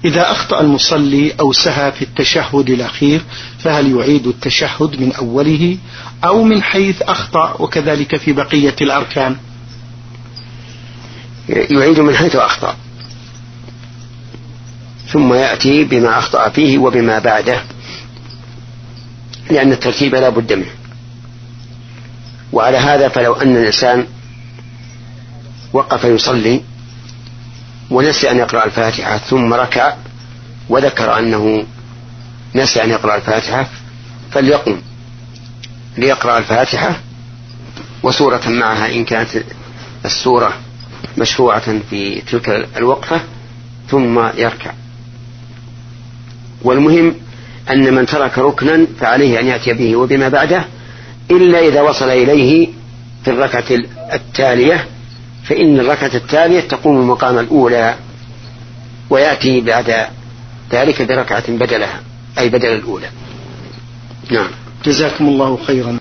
إذا أخطأ المصلي أو سهى في التشهد الأخير فهل يعيد التشهد من أوله أو من حيث أخطأ، وكذلك في بقية الأركان؟ يعيد من حيث أخطأ ثم يأتي بما أخطأ فيه وبما بعده، لأن الترتيب لا بد منه. وعلى هذا فلو أن الإنسان وقف يصلي ونسي أن يقرأ الفاتحة ثم ركع وذكر أنه نسي أن يقرأ الفاتحة فليقم ليقرأ الفاتحة وسورة معها إن كانت السورة مشروعة في تلك الوقفة ثم يركع. والمهم أن من ترك ركنا فعليه أن يأتي به وبما بعده، إلا إذا وصل إليه في الركعة التالية، فإن الركعة التالية تقوم مقام الأولى ويأتي بعد ذلك بركعة بدلها أي بدل الأولى. نعم. جزاكم الله خيرا.